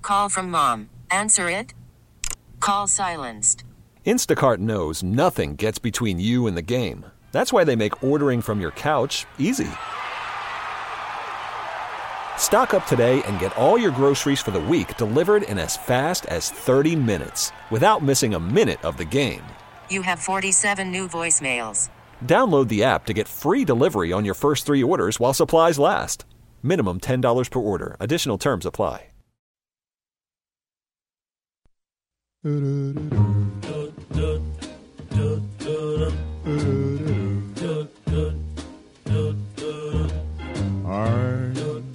Call from mom. Answer it. Call silenced. Instacart knows nothing gets between you and the game. That's why they make ordering from your couch easy. Stock up today and get all your groceries for the week delivered in as fast as 30 minutes without missing a minute of the game. You have 47 new voicemails. Download the app to get free delivery on your first 3 orders while supplies last. Minimum $10 per order. Additional terms apply. I'm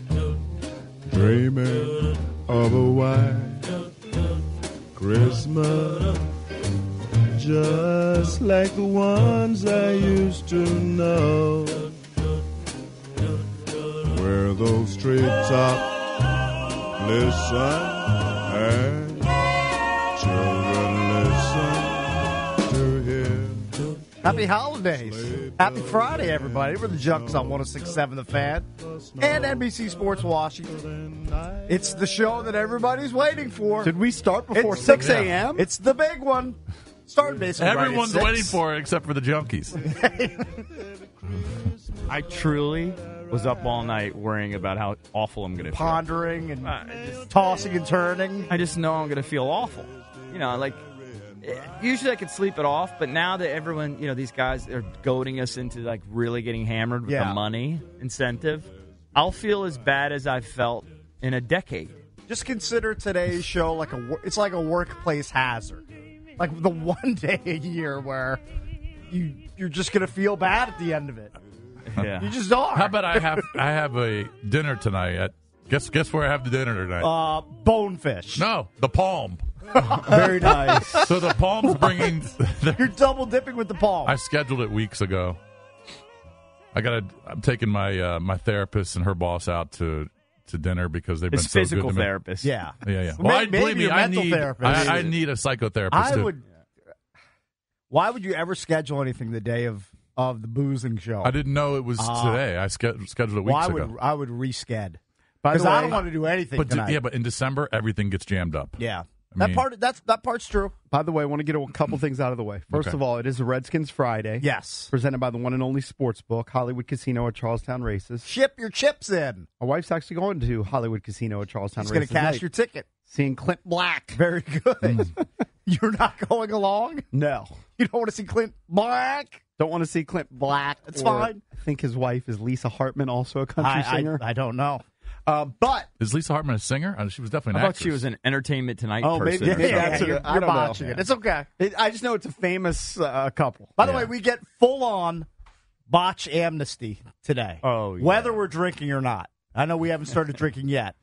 dreaming of a white Christmas, just like the ones I used to know, where those treetops glisten and children listen to hear. Happy holidays. Happy Friday, everybody. We're the Junks on 106.7 The Fan and NBC Sports Washington. It's the show that everybody's waiting for. Did we start before 6 a.m.? It's the big one. Started basically Everyone's right at 6. waiting for it except for the junkies. I truly was up all night worrying about how awful I'm going to feel. Pondering and tossing and turning. I just know I'm going to feel awful. You know, like, usually I could sleep it off, but now that everyone, you know, these guys are goading us into, like, really getting hammered with the money incentive, I'll feel as bad as I've felt in a decade. Just consider today's show like it's like a workplace hazard. Like the one day a year where you're just going to feel bad at the end of it. Yeah. You just are. How about I have a dinner tonight at guess where I have the dinner tonight? Bonefish. No, the Palm. Very nice. So the Palm's bringing. You're double dipping with the Palm. I scheduled it weeks ago. I'm taking my my therapist and her boss out to dinner because they've been so good to me. His physical therapist. Yeah. Yeah. Well, maybe a mental therapist. I need a psychotherapist too. Why would you ever schedule anything the day of the boozing show? I didn't know it was today. I scheduled it weeks ago. I would resched. By the Because way, I don't want to do anything tonight. But in December, everything gets jammed up. Yeah. I mean- That part's true. By the way, I want to get a couple things out of the way. First of all, it is a Redskins Friday. Yes. Presented by the one and only Sportsbook, Hollywood Casino at Charlestown Races. Ship your chips in. My wife's actually going to Hollywood Casino at Charlestown He's Races. going to cash tonight. your ticket. Seeing Clint Black. Very good. You're not going along? No. You don't want to see Clint Black? Don't want to see Clint Black. That's fine. I think his wife is Lisa Hartman, also a country singer. I don't know. But Is Lisa Hartman a singer? She was definitely I an thought she was an Entertainment Tonight Oh, person. maybe that's you're I don't botching know. it. It's okay. I just know it's a famous couple. By the way, we get full-on botch amnesty today. Oh, yeah. Whether we're drinking or not. I know we haven't started drinking yet.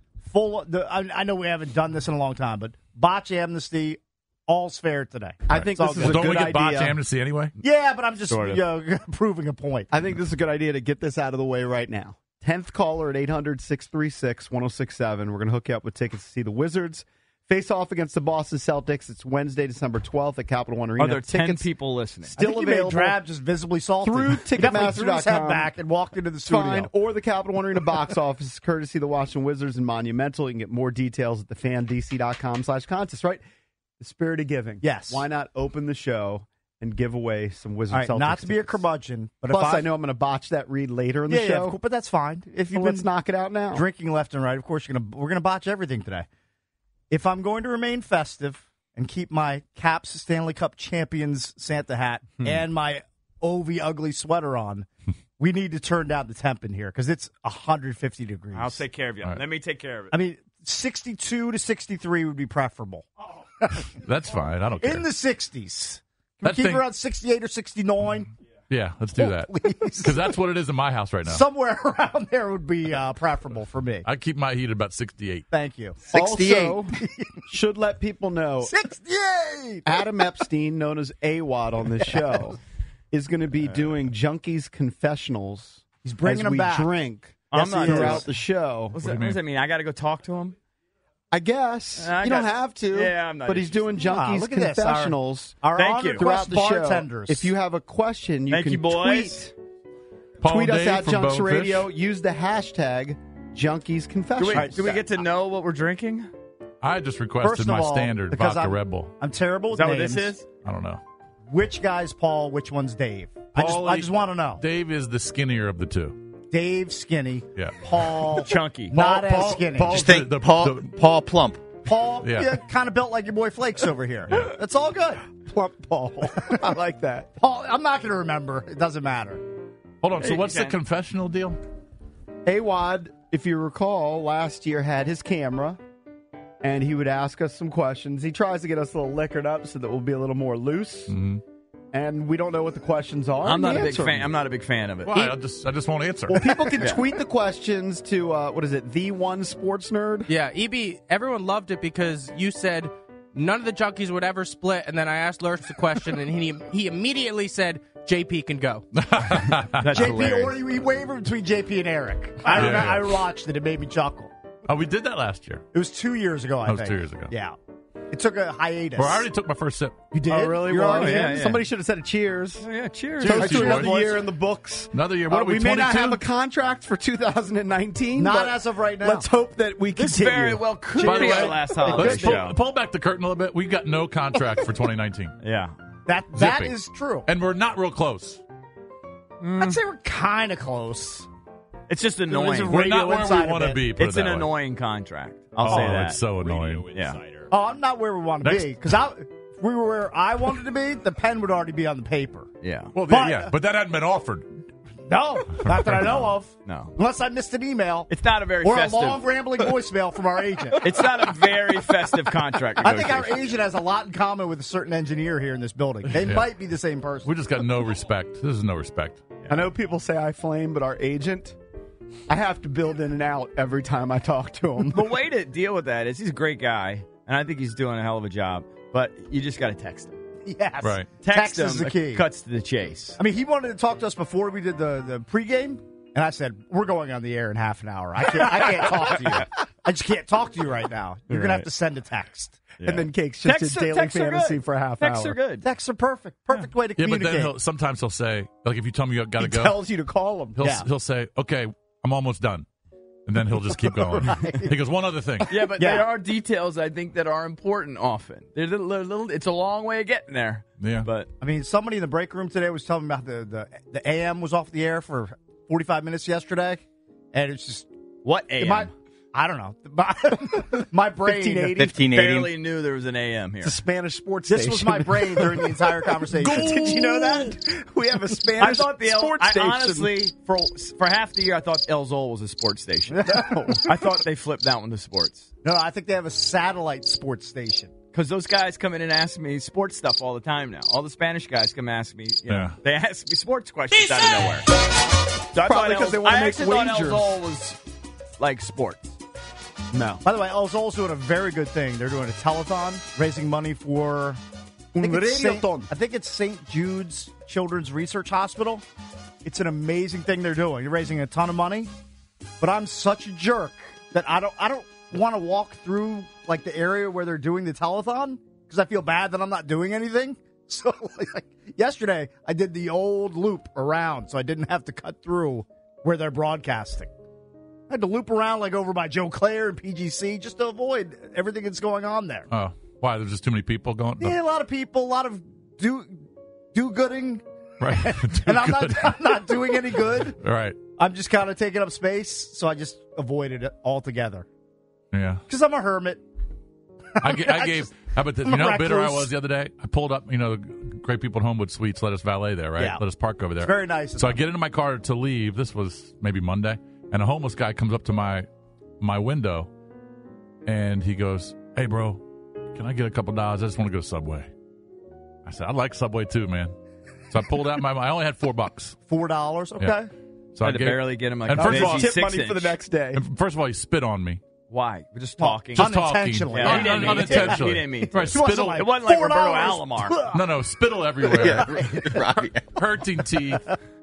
I know we haven't done this in a long time, but botch amnesty, all's fair today. I think It's this all is a good. Don't we good get botch idea. amnesty anyway? Yeah, but I'm just Sort of. proving a point. I think this is a good idea to get this out of the way right now. 10th caller at 800-636-1067. We're going to hook you up with tickets to see the Wizards face off against the Boston Celtics. It's Wednesday, December 12th at Capital One Arena. Are there 10 Tickets people listening? I still think you made available Drab just visibly salty. through He definitely threw his head Ticketmaster.com. back and walked into the studio. Fine, or the Capital One Arena box office, courtesy of the Washington Wizards and Monumental. You can get more details at thefandc.com/contest, right? The spirit of giving. Yes. Why not open the show and give away some Wizards All right, Celtics not to be a tickets? curmudgeon, but Plus, if I know I'm going to botch that read later in the yeah, show. of course, but that's fine. If you've Well, let's been knock it out now. drinking left and right, of course we're gonna botch everything today. If I'm going to remain festive and keep my Caps Stanley Cup champions Santa hat and my Ovi ugly sweater on, we need to turn down the temp in here because it's 150 degrees. I'll take care of you. All right. Let me take care of it. I mean, 62 to 63 would be preferable. That's fine. I don't care. In the 60s. Can That we keep thing- around 68 or 69? Yeah, let's do that. Please. Because that's what it is in my house right now. Somewhere around there would be preferable for me. I keep my heat at about 68. Thank you. 68. Also, should let people know 68! Adam Epstein, known as AWOD on this show, is going to be doing Junkies Confessionals. He's bringing as them we back. drink I'm not throughout the show. What does that mean? I got to go talk to him? I guess. I You got- don't have to. Yeah, I'm not But he's doing Wow, Junkies look at this. Confessionals Our Thank you. on-request throughout the bartenders. show. If you have a question, you Thank can you, boys. Paul tweet and us Dave at from Junks Bonefish. Radio. Use the hashtag Junkies Do Confessionals. we get to know what we're drinking? I just requested First my of all, standard because vodka Red Bull. I'm terrible with Is that what names. this is? I don't know. Which guy's Paul? Which one's Dave? I just want to know. Dave is the skinnier of the two. Dave skinny. Yeah. Paul Chunky. Not as skinny. Just think Paul Plump. Paul, Yeah. kind of built like your boy Flakes over here. That's all good. Plump Paul. I like that. Paul, I'm not going to remember. It doesn't matter. Hold on. So You what's the can. confessional deal? Awad, if you recall, last year had his camera, and he would ask us some questions. He tries to get us a little liquored up so that we'll be a little more loose. Mm-hmm. And we don't know what the questions are. I'm not We a big answer fan. them. I'm not a big fan of it. Why? I just won't answer. Well, people can tweet the questions to, what is it, The One Sports Nerd? Yeah, EB, everyone loved it because you said none of the junkies would ever split, and then I asked Lurch the question, and he immediately said, JP can go. That's JP, hilarious. or he wavered between JP and Eric. Yeah. I watched it. It made me chuckle. Oh, we did that last year. It was 2 years ago, I That was think. 2 years ago. Yeah. It took a hiatus. Well, I already took my first sip. You did? Oh, really? You're Well, already yeah, in? yeah. Somebody should have said a cheers. Oh, yeah, cheers. Toast to Cheers, another boys. year in the books. Another year. What are we we, may not 22? have a contract for 2019. Not but as of right now. Let's hope that we This continue. very well could By the be way, our last holiday let's show. pull back the curtain a little bit. We got no contract for 2019. Yeah. That Zipping. is true. And we're not real close. I'd say we're kind of close. It's just There's annoying. a We're not radio where inside we of want to it. be. Put It's it an that way. annoying contract. I'll Oh, say that. it's so annoying. Yeah. Oh, I'm not where we want to Next- be. Because if we were where I wanted to be, the pen would already be on the paper. Yeah. Well, But- yeah, but that hadn't been offered. No, not that I know of. No. Unless I missed an email. It's not a very or festive. a long, rambling voicemail from our agent. It's not a very festive contract. I think our negotiation. agent has a lot in common with a certain engineer here in this building. They Yeah. might be the same person. We just got no respect. This is no respect. I know people say I flame, but our agent, I have to build in and out every time I talk to him. The way to deal with that is he's a great guy, and I think he's doing a hell of a job. But you just got to text him. Yes. Right. Text him. is the key. Cuts to the chase. I mean, he wanted to talk to us before we did the pregame, and I said, we're going on the air in half an hour. I can't talk to you. I just can't talk to you right now. You're going to have to send a text. And then Cake's just Texts a are- daily texts are fantasy good. for a half Texts hour. are good. Texts are perfect. Perfect way to Yeah, but communicate. then sometimes he'll say, like, if you tell me you got to He go, tells you to call him. he'll say, okay, I'm almost done. And then he'll just keep going. He goes, one other thing. Yeah, but Yeah. there are details I think that are important often. There's a little. It's a long way of getting there. Yeah. But I mean, somebody in the break room today was telling me about the AM was off the air for 45 minutes yesterday, and it's just what AM? I don't know. My brain. 1580. Barely knew there was an AM here. It's a Spanish sports This station. was my brain during the entire conversation. Did you know that? We have a I Spanish thought sports station. honestly, for half the year, I thought El Zol was a sports station. I thought they flipped that one to sports. No, I think they have a satellite sports station. Because those guys come in and ask me sports stuff all the time now. All the Spanish guys come ask me. You know, Yeah. They ask me sports questions out of nowhere. So I Probably thought 'cause they wanna I make actually thought wagers. El Zol was like sports. No. By the way, El Zol's doing a very good thing. They're doing a telethon, raising money for I think it's St. Jude's Children's Research Hospital. It's an amazing thing they're doing. You're raising a ton of money, but I'm such a jerk that I don't want to walk through like the area where they're doing the telethon because I feel bad that I'm not doing anything. So like yesterday, I did the old loop around, so I didn't have to cut through where they're broadcasting. I had to loop around like over by Joe Clare and PGC just to avoid everything that's going on there. Oh, why? There's just too many people going? Yeah, a lot of people, a lot of do-gooding, Right. and I'm not doing any good. Right. I'm just kind of taking up space, so I just avoided it altogether. Yeah. Because I'm a hermit. I gave. How about this? I'm You know a how bitter I recluse. was the other day? I pulled up, the great people at Homewood Suites let us valet there, right? Yeah. Let us park over there. It's very nice of So I them. get into my car to leave. This was maybe Monday. And a homeless guy comes up to my window, and he goes, "Hey, bro, can I get a couple dollars? I just want to go to Subway." I said, "I like Subway too, man." So I pulled out I only had $4. $4, okay. Yeah. So I had to gave- barely get him like And a first of all, veggie Tip money 6-inch. for the next day. and first of all, he spit on me. Why? We're just talking. Just talking. Unintentionally. Yeah, he didn't mean to. Unintentionally. He didn't mean to. Right, He wasn't spittle. like, It wasn't like Roberto $4. Alomar. No, spittle everywhere. Yeah, Robbie. Hurting teeth.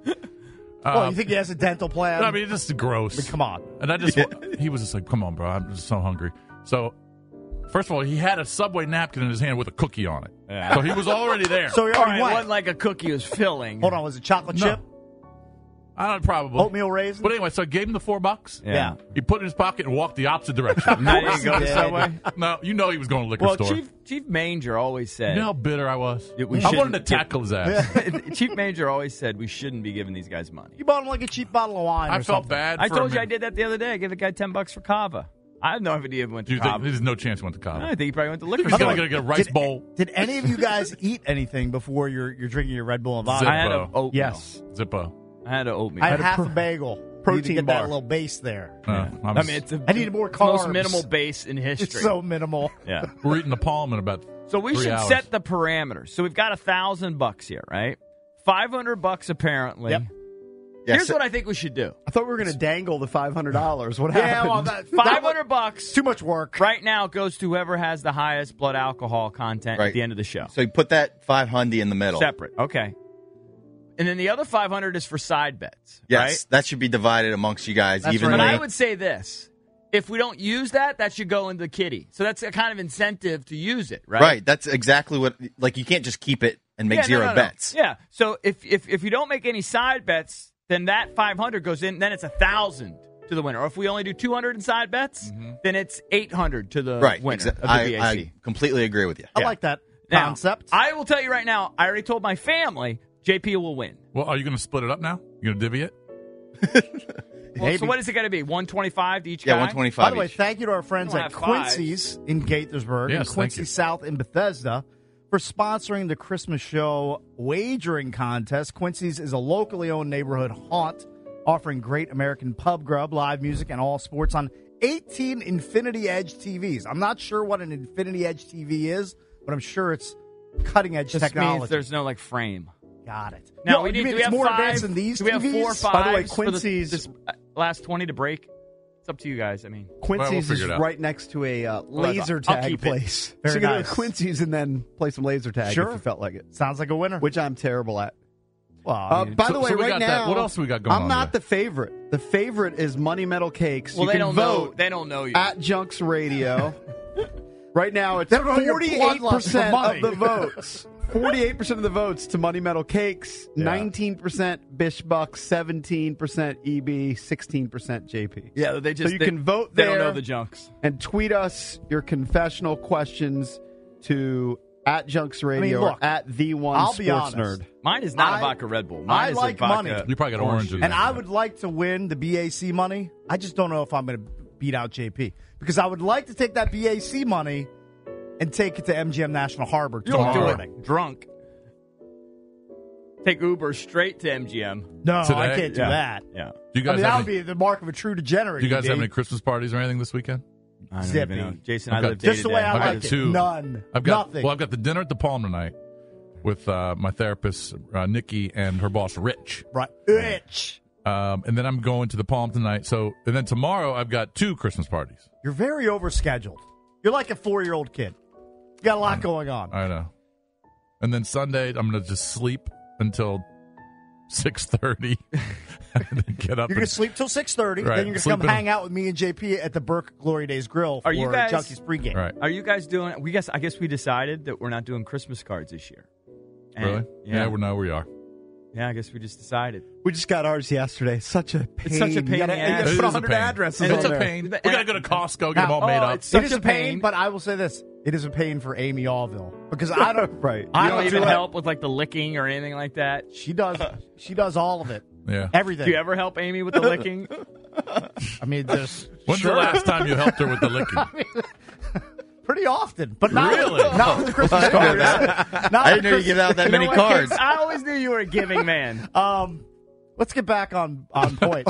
Oh, you think he has a dental plan? I mean, it's just gross. come on. And he was just like, "Come on, bro, I'm just so hungry." So, first of all, he had a Subway napkin in his hand with a cookie on it. Yeah. So he was already there. So he All already right, it went. wasn't like a cookie was filling. Hold on, was it chocolate No. chip? Probably. Oatmeal raisin. But anyway, so I gave him the $4. Yeah. He put it in his pocket and walked the opposite direction. Now you didn't go to Subway? No, you know he was going to liquor Well, store. Chief Manger always said. You know how bitter I was? We I wanted to shouldn't tackle his ass. Chief Manger always said we shouldn't be giving these guys money. You bought him like a cheap bottle of wine. I or felt something. bad. I for told him. you I did that the other day. I gave the guy $10 for Kava. I have no idea if he went Do to you think Kava. there's no chance he went to college? I think he probably went to liquor He's store. going to get a rice bowl. Did any of you guys eat anything before you're drinking your Red Bull and vodka? I had Zippo. an oatmeal. Yes. Zippo. I had an oatmeal. I had half a bagel. protein Need to get bar. that little base there. I mean, it's I needed more it's the most carbs. minimal base in history. It's so minimal. Yeah. We're eating the palm in about So we 3 should hours. set the parameters. So we've got $1,000 here, right? $500 apparently. Yep. Here's what I think we should do. I thought we were going to dangle the $500. What Yeah, happened? well, that, $500 too much work. right now goes to whoever has the highest blood alcohol content at Right. the end of the show. So you put that 500 in the middle. Separate. Okay. And then the other 500 is for side bets. Yes, Right? that should be divided amongst you guys That's evenly. But I would say this. If we don't use that, that should go into the kitty. So that's a kind of incentive to use it, right? Right. That's exactly what. Like you can't just keep it and make Yeah, zero no. bets. Yeah. So if you don't make any side bets, then that 500 goes in. Then it's 1,000 to the winner. Or if we only do 200 in side bets, then it's 800 to the Right. winner of the I BAC. completely agree with you. I like that Now, concept. I will tell you right now. I already told my family JP will win. Well, are you going to split it up now? You going to divvy it? Well, so what is it going to be? 125 to each Yeah, guy. 125. By the way, each. thank you to our friends We at don't have Quincy's in Gaithersburg Yes, and thank Quincy you. South in Bethesda for sponsoring the Christmas show wagering contest. Quincy's is a locally owned neighborhood haunt offering great American pub grub, live music, and all sports on 18 Infinity Edge TVs. I'm not sure what an Infinity Edge TV is, but I'm sure it's cutting edge Just technology. means there's no frame. Got it. Now No, we you need. mean Do we it's have more five? advanced than these Do we have TVs? 4 or 5? By the way, for Quincy's- this last 20 to break. It's up to you guys. I mean, Quincy's figure is it out. right next to a laser I'll tag keep it. place. Very so you can go nice. to Quincy's and then play some laser tag Sure. if you felt like it, Sounds like a winner. which I'm terrible at. Well, I mean, By so- the way, so we right got that. now, What else we got going I'm on not today? the favorite. The favorite is Money Metal Cakes. well, you they can don't vote know. They don't know you. at Junks Radio. Right now, it's They don't know your 48% bloodlust for of the votes. 48% of the votes to Money Metal Cakes, 19% Bish Bucks, 17% EB, 16% JP. yeah, they just. So you can vote They there don't know the junks. and tweet us your confessional questions to at Junks Radio look, or at the one I'll be sports honest. nerd. Mine is not I- a vodka Red Bull. I Mine is like a vodka. money. You probably got orange in And there. I would like to win the BAC money. I just don't know if I'm going to beat out JP because I would like to take that BAC money and take it to MGM National Harbor You don't tomorrow do it drunk. Take Uber straight to MGM. No, I Today? can't do Yeah. that. Yeah. Do you I guys mean, that have would any, be the mark of a true degenerate. do you guys have ED. any Christmas parties or anything this weekend? I don't Zippy. even know. Jason, I I've got- live day Just to the way day. I I've got like it. two. None. I've got Nothing. Well, I've got the dinner at the Palm tonight with my therapist Nikki and her boss Rich. Right. Itch. And then I'm going to the Palm tonight. So, and then tomorrow I've got 2 Christmas parties. You're very overscheduled. You're like a 4-year-old kid. You got a lot going on. I know. And then Sunday I'm going to just sleep until 6:30 and then get up. You're going to sleep till 6:30. Right. Then you're going to come Sleeping- hang out with me and JP at the Burke Glory Days Grill for Are you guys- Junkies pregame. Right. Are you guys doing? I guess we decided that we're not doing Christmas cards this year. And- Really? Yeah. we are. Yeah, I guess we just decided. We just got ours yesterday. Such a pain. It's such a pain You gotta, in the you gotta ass. It put is a 100 pain. addresses And on It's a there. pain. We got to go to Costco, get them all made up. it's It such is a pain. but I will say this: it is a pain for Amy Allville because I don't. Right. I You don't don't even do it. help with like the licking or anything like that. She does. She does all of it. Yeah. Everything. Do you ever help Amy with the licking? I mean, there's When's the last time you helped her with the licking? pretty often, but not Really? not with the Christmas cards. Not I with didn't know you give out that You know many what, cards. Kix? I always knew you were a giving man. Let's get back on point.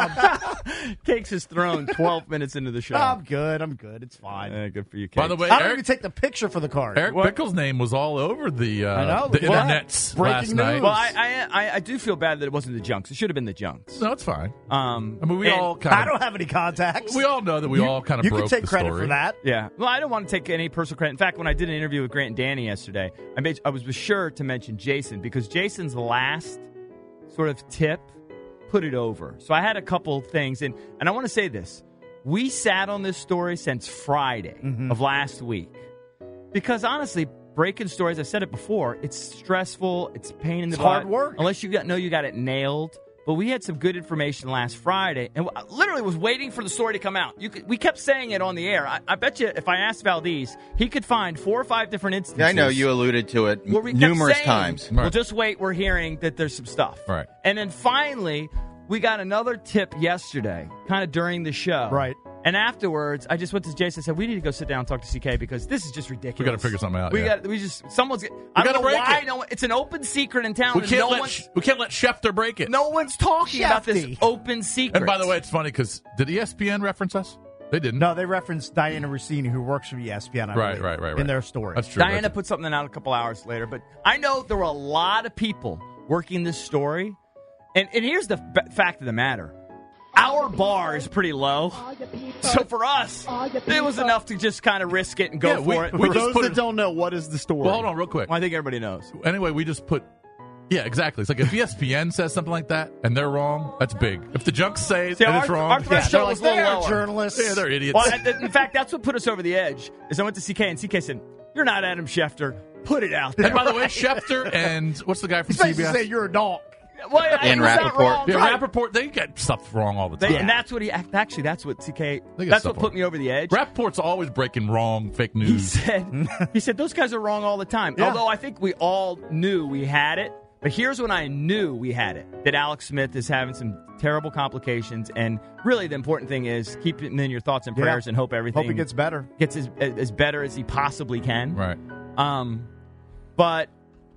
Cakes is thrown 12 minutes into the show. I'm good. It's fine. Good for you, Cakes. By the way, I don't Eric, even take the picture for the card. Eric Bickle's name was all over the I know. the Well, internets breaking last night. news. well, I do feel bad that it wasn't the junks. It should have been the junks. No, it's fine. I mean, we and- all kind I of don't have any contacts. we all know that we all kind of You broke can take the credit story. for that. Yeah. Well, I don't want to take any personal credit. In fact, when I did an interview with Grant and Danny yesterday, I was sure to mention Jason because Jason's last sort of tip put it over. So I had a couple things, and I want to say this. We sat on this story since Friday of last week because honestly, breaking stories, I said it before, it's stressful, it's a pain in the It's butt. hard work. Unless you know you got it nailed. But we had some good information last Friday, and I literally was waiting for the story to come out. We kept saying it on the air. I bet you if I asked Valdez, he could find 4 or 5 different instances. Yeah, I know you alluded to it where we kept numerous saying, times. Well, just wait. We're hearing that there's some stuff. Right. And then finally, we got another tip yesterday, kind of during the show. Right. And afterwards, I just went to Jason and said, we need to go sit down and talk to CK because this is just ridiculous. We got to figure something out. I don't know why. It's an open secret in town. We can't let Schefter break it. No one's talking about this open secret. And by the way, it's funny because did ESPN reference us? They didn't. No, they referenced Diana Rossini, who works for ESPN, right. in their story. That's true. Diana put something out a couple hours later, but I know there were a lot of people working this story. And here's the fact of the matter. Our bar is pretty low. So for us, it was enough to just kind of risk it and go for it. For those that don't know, what is the story? Well, hold on real quick. Well, I think everybody knows. Anyway, we just put... Yeah, exactly. It's like if ESPN says something like that and they're wrong, that's big. If the Junks say and it's wrong... Our threshold was a little lower. Journalists. Yeah, they're idiots. Well, in fact, that's what put us over the edge, is I went to CK, and CK said, you're not Adam Schefter. Put it out there. And by the way, Schefter and... What's the guy from He's CBS? say you're a dog. Well, and Rappaport. Yeah, Rappaport, they get stuff wrong all the time. And that's what that's what CK, They get that's stuff what put wrong. me over the edge. Rappaport's always breaking wrong, fake news. He said, those guys are wrong all the time. Yeah. Although I think we all knew we had it. But here's when I knew we had it, that Alex Smith is having some terrible complications. And really the important thing is keep him in your thoughts and prayers and hope everything Hope it gets better. Gets as better as he possibly can. Right. But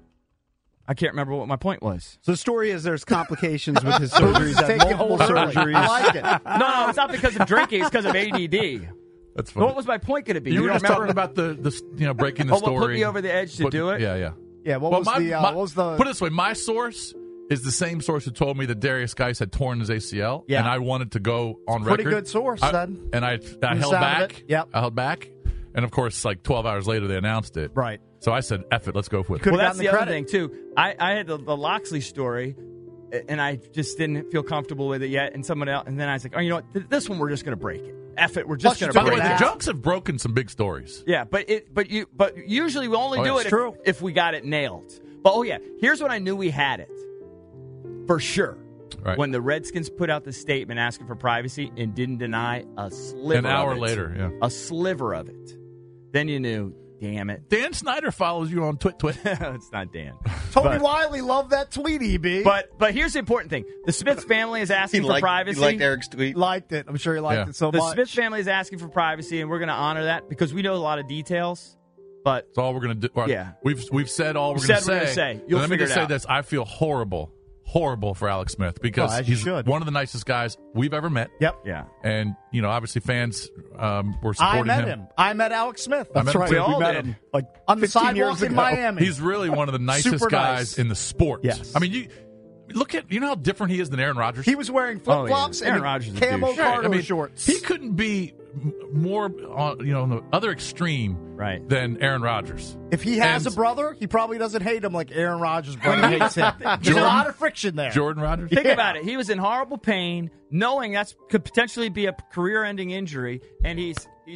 I can't remember what my point was. So the story is there's complications with his surgeries. Taking multiple hold early. surgeries. I like it. No, it's not because of drinking. It's because of ADD. That's funny. What was my point going to be? You were don't just remember? talking about the breaking the story. What put me over the edge to do it? Yeah. Yeah, what was the... Put it this way, my source is the same source who told me that Darius Geis had torn his ACL, and I wanted to go on record. Pretty good source, then. And I held back. Yep. I held back. And, of course, like 12 hours later, they announced it. Right. So I said, F it, let's go for it. Well, that's the other thing, too. I had the Loxley story, and I just didn't feel comfortable with it yet. And someone else, and then I was like, oh, you know what? This one, we're just going to break it. F it, we're just going to break it. By the way, the Junks have broken some big stories. Yeah, but usually we only do it if we got it nailed. But, here's when I knew we had it. For sure. Right. When the Redskins put out the statement asking for privacy and didn't deny a sliver of it. An hour later, yeah. A sliver of it. Then you knew, damn it. Dan Snyder follows you on Twit. It's not Dan. Tony Wiley loved that tweet, EB. But here's the important thing. The Smith family is asking for privacy. He liked Eric's tweet. Liked it. I'm sure he liked it so much. The Smith family is asking for privacy, and we're going to honor that because we know a lot of details. But that's all we're going to do. Yeah. We've said all we're going to say. You'll let me figure just it say out. this. I feel horrible for Alex Smith because he's one of the nicest guys we've ever met. Yep. Yeah. And, obviously fans were supporting him. I met Alex Smith. That's right. We all met did. him like on the 15 years sidewalk in ago. Miami. He's really one of the nicest Super guys nice. in the sport. Yes. I mean, you look at, how different he is than Aaron Rodgers? He was wearing flip-flops Aaron and Rodgers is a camo douche. cargo shorts. He couldn't be more on, on the other extreme than Aaron Rodgers. If he has a brother, he probably doesn't hate him like Aaron Rodgers' brother hates him. There's a lot of friction there. Jordan Rodgers? Think about it. He was in horrible pain, knowing that could potentially be a career-ending injury, and he's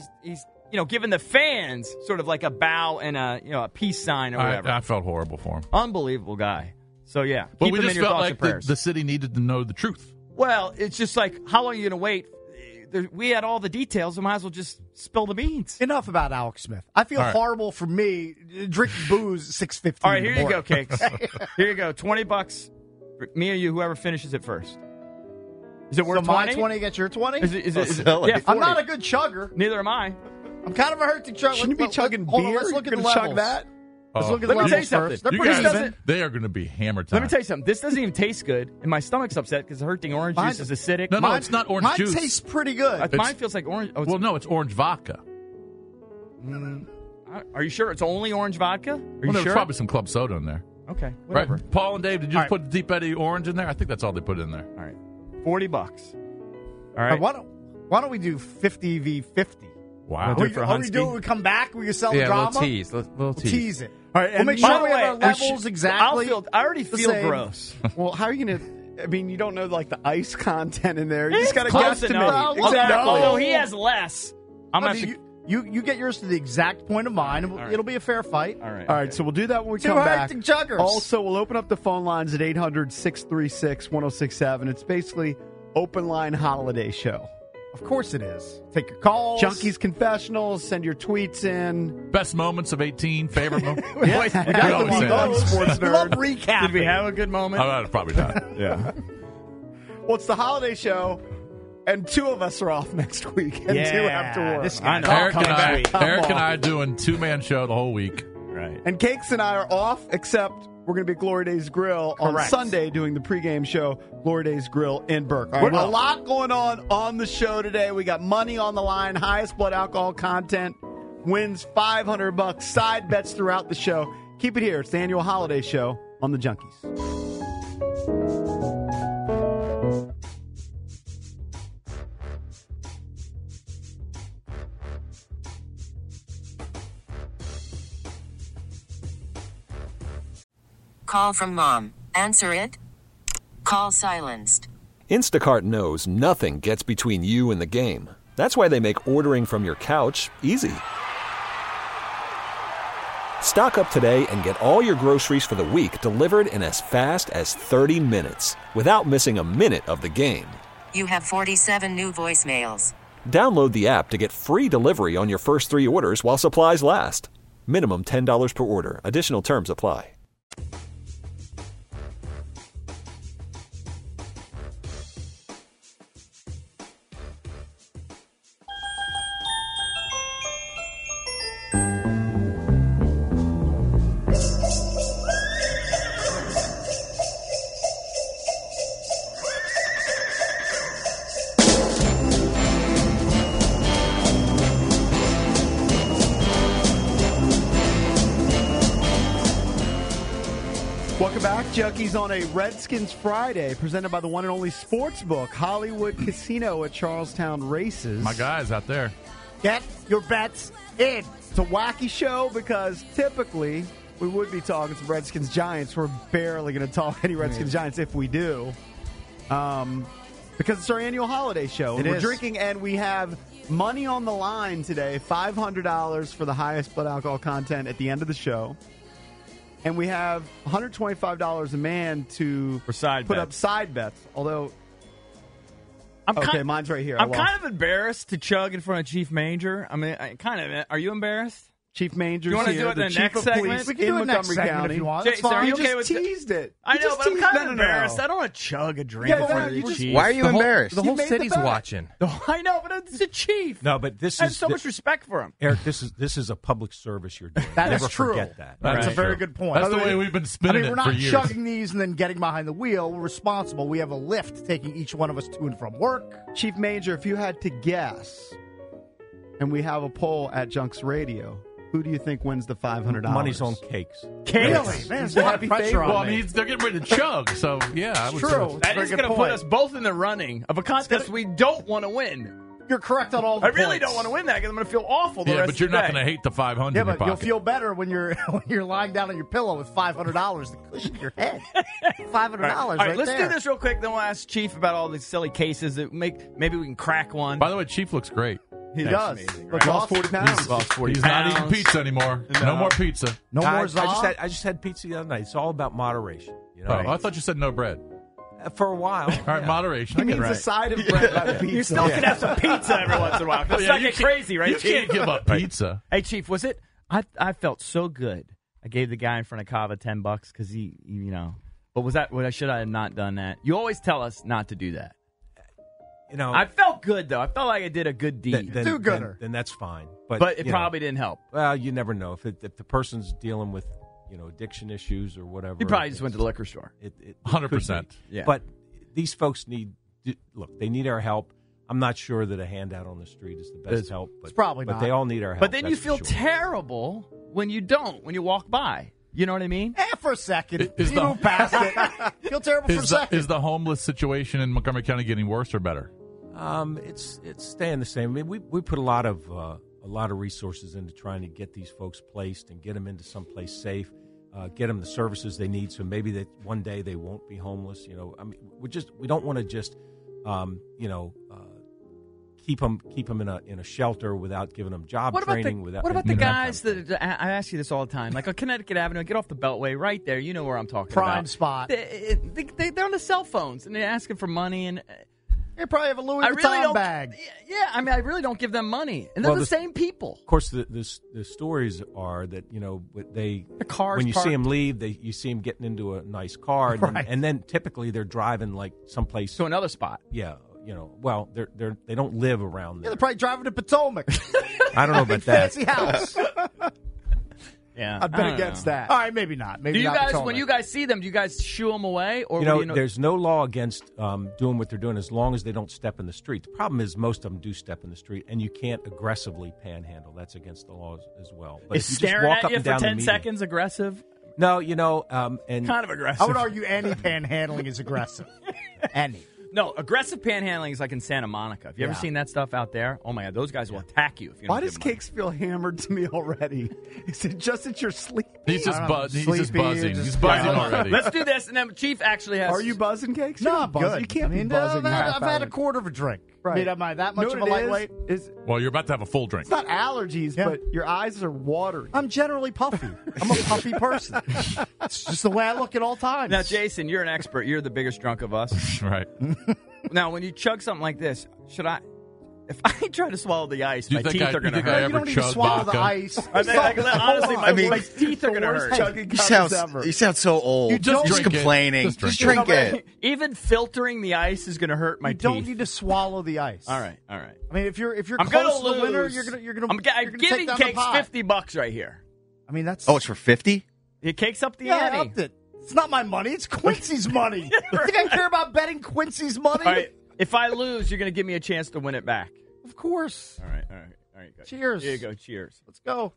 giving the fans sort of like a bow and a peace sign or whatever. I felt horrible for him. Unbelievable guy. So, yeah. But keep we him just in your felt thoughts like and prayers. the city needed to know the truth. Well, it's just like, how long are you going to wait? We had all the details. We might as well just spill the beans. Enough about Alex Smith. I feel horrible for me drinking booze 6:15. All right, here you go, Cakes. Here you go. $20 for me or you, whoever finishes it first. Is it worth so 20? my 20 gets your 20? Is it, Yeah, I'm not a good chugger. Neither am I. I'm kind of a hurting chugger. Shouldn't you be chugging hold beer? On, let's look at You're the gonna levels. chug that? Let's look at Let the me tell you levels something. first. They're You pretty guys, even. they are going to be hammer time. Let me tell you something. This doesn't even taste good, and my stomach's upset because hurting orange juice is acidic. No, it's not orange mine juice. tastes pretty good. Mine feels like orange. Oh, Well, no, it's orange vodka. Are you sure it's only orange vodka? Are you There's sure? probably some club soda in there. Okay, whatever. Right? Paul and Dave, did you All just put the Deep Eddy orange in there? I think that's all they put in there. All right, $40. All right. Why don't we do 50 v 50? Wow. We'll do it for Are we Hunsky. doing? We come back. We can sell the Yeah, drama. little tease. Little tease. Tease it. All right, We'll and make By sure the we way, have our levels exactly. I already the feel same. gross. Well, how are you going to... I mean, you don't know, like, the ice content in there. You It's just got to close guesstimate. enough. Exactly. Although he has less. I'm I going to mean, have to... You get yours to the exact point of mine, and it'll be a fair fight. All right. All right, so we'll do that when we Two come back. Arctic chuggers. Also, we'll open up the phone lines at 800-636-1067. It's basically open line holiday show. Of course it is. Take your calls. Junkies confessionals, send your tweets in. Best moments of 18, favorite moments. Yeah, we always say that. sports We love nerd. recapping. Did we have a good moment? Probably not. Yeah. Well, it's the holiday show, and two of us are off next week, and two have to work. This I guy's know. all Eric and coming I, back. Eric and I doing two-man show the whole week. Right. And Cakes and I are off, except we're going to be at Glory Days Grill on Correct. Sunday doing the pregame show, Glory Days Grill in Burke. All right, a lot going on the show today. We got money on the line, highest blood alcohol content, wins $500, side bets throughout the show. Keep it here. It's the annual holiday show on the Junkies. Call from mom. Answer it. Call silenced. Instacart knows nothing gets between you and the game. That's why they make ordering from your couch easy. Stock up today and get all your groceries for the week delivered in as fast as 30 minutes without missing a minute of the game. You have 47 new voicemails. Download the app to get free delivery on your first 3 orders while supplies last. Minimum $10 per order. Additional terms apply. Welcome back, Junkies, on a Redskins Friday, presented by the one and only Sportsbook, Hollywood Casino at Charlestown Races. My guys out there. Get your bets in. It's a wacky show because typically we would be talking some Redskins Giants. We're barely going to talk any Redskins Giants if we do, because it's our annual holiday show. It We're is. drinking, and we have money on the line today, $500 for the highest blood alcohol content at the end of the show. And we have $125 a man to For side put bets. up side bets. Although, I'm okay, kind, mine's right here. I'm I kind lost. of embarrassed to chug in front of Chief Manger. I mean, are you embarrassed? Chief Manger's You wanna here, do it in the Chief next of segment? Police We can in do it next Montgomery segment County. if you want. Jay, That's so are fine. you You okay just with teased it. I You know, just but I'm teased- kind no, of no, no. embarrassed. I don't want to chug a drink Yeah, before no, the you just- Chief. Why are you embarrassed? The whole made the city's bet. watching. I know, but it's the Chief. No, but this I have is so much respect for him. Eric. This is a public service you're doing. That is Never true. forget that. That's Right. a very Sure. good point. That's By the way way, we've been I spinning mean, we're it for not years. chugging these and then getting behind the wheel. We're responsible. We have a lift taking each one of us to and from work. Chief Manger, if you had to guess, and we have a poll at Junks Radio, who do you think wins the $500? Money's on Cakes. Really? Man, He's there's the a lot happy of pressure favorite. on Well, I me. mean, they're getting ready to chug, so yeah, I would True. say. That Very is good going to put point. us both in the running of a contest we don't want to win. You're correct on all the I really points. don't want to win that because I'm going to feel awful the Yeah, rest but you're of the not day. going to hate the 500 Yeah, in your but you'll pocket. feel better when you're when you're lying down on your pillow with $500 to cushion your head. $500 All right, right let's there. do this real quick. Then we'll ask Chief about all these silly cases that maybe we can crack one. By the way, Chief looks great. He That's does. amazing, Look, right? Lost 40 pounds. Lost 40 He's not eating pounds. pizza anymore. No more pizza. No I more Zaw. just had pizza the other night. It's all about moderation. You know, Oh, I thought you said no bread. for a while. All right, moderation. He I get needs it. a side of bread by the pizza. You still can have some pizza every once in a while. It's Yeah, not you get can't- crazy, right, You Chief? can't give up pizza. Hey, Chief, was it? I felt so good. I gave the guy in front of Cava $10 because he, you know. But was that? Should I have not done that? You always tell us not to do that. You know, I felt good though. I felt like I did a good deed. then that's fine. But it you probably didn't help. Well, you never know if the person's dealing with addiction issues or whatever. He probably just went to the liquor store. It 100%. Yeah. But these folks they need our help. I'm not sure that a handout on the street is the best help. But, It's probably but not. they all need our help. But then you that's for feel sure. terrible when you don't, when you walk by. You know what I mean? For a second. Is you the- move past it. Feel terrible for a Is second. the homeless situation in Montgomery County getting worse or better? It's staying the same. I mean, we put a lot of resources into trying to get these folks placed and get them into someplace safe, get them the services they need. So maybe that one day they won't be homeless. I mean, we don't want to just keep them in a shelter without giving them job training. What about the guys that I ask you this all the time? Like on Connecticut Avenue, get off the Beltway right there. You know where I'm talking about. Prime spot. They're on the cell phones and they're asking for money and. They probably have a Louis Vuitton bag. Yeah, I mean, I really don't give them money, and they're the same people. Of course, the stories are that the cars when you see them leave, you see them getting into a nice car, and then typically they're driving like someplace to another spot. Yeah, well, they don't live around there. Yeah, they're probably driving to Potomac. I don't know about that. Fancy house. Yeah, I bet against that. All right, maybe not. Maybe do you not guys, Potomac. when you guys see them, do you guys shoo them away? Or there's no law against doing what they're doing as long as they don't step in the street. The problem is most of them do step in the street, and you can't aggressively panhandle. That's against the law as well. But is staring at you for 10 seconds aggressive? No, and kind of aggressive. I would argue any panhandling is aggressive. Any. No, aggressive panhandling is like in Santa Monica. Have you ever seen that stuff out there? Oh, my God. Those guys will attack you if you don't Why give does them Cakes feel hammered to me already? Is it just that you're sleepy? He's just buzzing. He's buzzing already. Let's do this, and then Chief actually has... Are you buzzing, Cakes? No, I'm buzzing. You can't be buzzing. I've had a quarter of a drink. Right. Am I that much of a lightweight? Well, you're about to have a full drink. It's not allergies, but your eyes are watering. I'm generally puffy. I'm a puffy person. It's just the way I look at all times. Now, Jason, you're an expert. You're the biggest drunk of us. Right. Now, when you chug something like this, if I try to swallow the ice, my teeth are going to hurt. You don't need to swallow the ice. Honestly, my teeth are going to hurt. You sound so old. You don't just complaining. Just drink it. Even filtering the ice is going to hurt my teeth. You don't need to swallow the ice. All right. I mean, if you're I'm close gonna to the winner, lose. you're gonna. I'm giving Cakes $50 right here. I mean, that's. Oh, it's for 50. It Cakes up the I ante. upped it. It's not my money. It's Quincy's money. You think I care about betting Quincy's money? All right. If I lose, you're going to give me a chance to win it back. Of course. All right. Good. Cheers. Here you go. Cheers. Let's go.